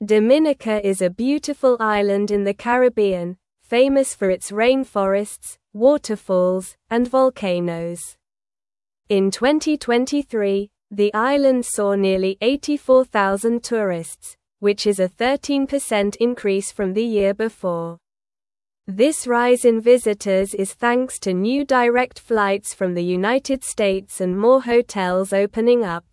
Dominica is a beautiful island in the Caribbean, famous for its rainforests, waterfalls, and volcanoes. In 2023, the island saw nearly 84,000 tourists, which is a 13% increase from the year before. This rise in visitors is thanks to new direct flights from the United States and more hotels opening up.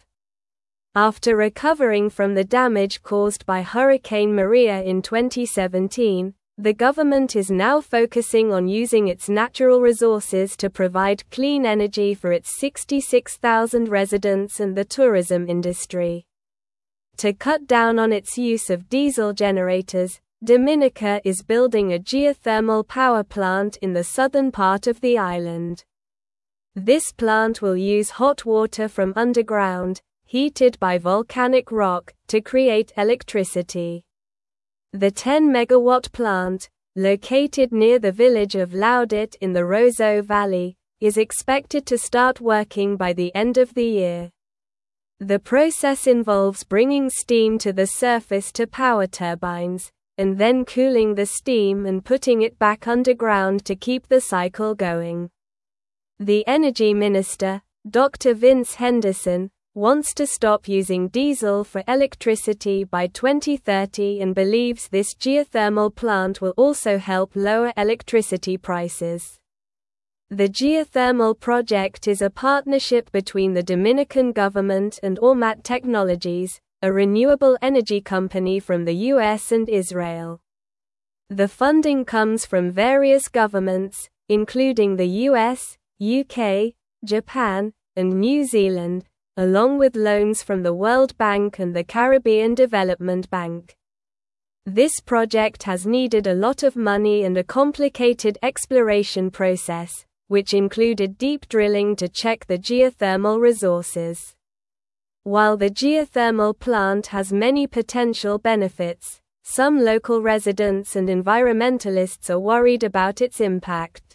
After recovering from the damage caused by Hurricane Maria in 2017, the government is now focusing on using its natural resources to provide clean energy for its 66,000 residents and the tourism industry. To cut down on its use of diesel generators, Dominica is building a geothermal power plant in the southern part of the island. This plant will use hot water from underground, heated by volcanic rock, to create electricity. The 10-megawatt plant, located near the village of Laudit in the Roseau Valley, is expected to start working by the end of the year. The process involves bringing steam to the surface to power turbines, and then cooling the steam and putting it back underground to keep the cycle going. The Energy Minister, Dr. Vince Henderson, wants to stop using diesel for electricity by 2030 and believes this geothermal plant will also help lower electricity prices. The geothermal project is a partnership between the Dominican government and Ormat Technologies, a renewable energy company from the US and Israel. The funding comes from various governments, including the US, UK, Japan, and New Zealand, along with loans from the World Bank and the Caribbean Development Bank. This project has needed a lot of money and a complicated exploration process, which included deep drilling to check the geothermal resources. While the geothermal plant has many potential benefits, some local residents and environmentalists are worried about its impact.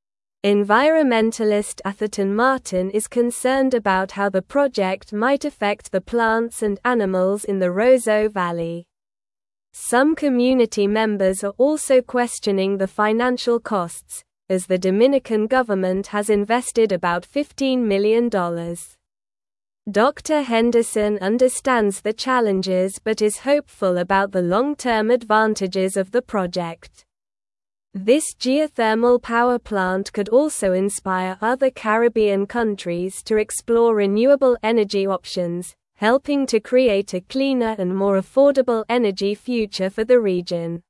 Environmentalist Atherton Martin is concerned about how the project might affect the plants and animals in the Roseau Valley. Some community members are also questioning the financial costs, as the Dominican government has invested about $15 million. Dr. Henderson understands the challenges but is hopeful about the long-term advantages of the project. This geothermal power plant could also inspire other Caribbean countries to explore renewable energy options, helping to create a cleaner and more affordable energy future for the region.